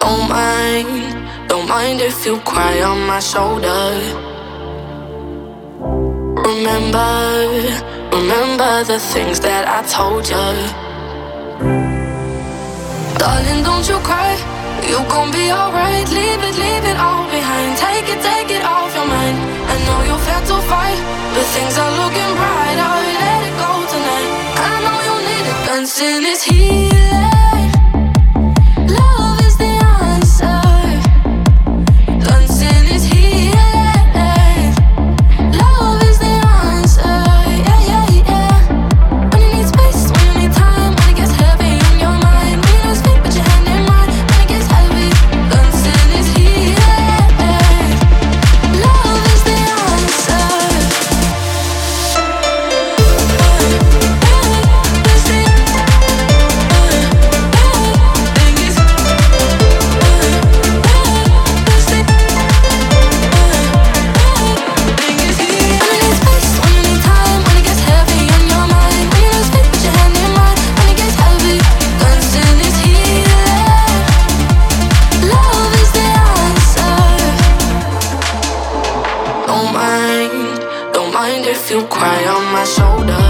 Don't mind if you cry on my shoulder. Remember the things that I told you. Darling, don't you cry, you gon' be alright. Leave it all behind. Take it off your mind. I know you've had to fight, but things are looking brighter. Let it go tonight. I know you need it. Dancing is healing. Love is the answer. Dancing is healing. Love is the answer. Yeah. When you need space, when you need time, when it gets heavy on your mind, when you lose faith, put your hand in mine. When it gets heavy, dancing is healing. Love is the answer. Don't mind if you cry on my shoulder.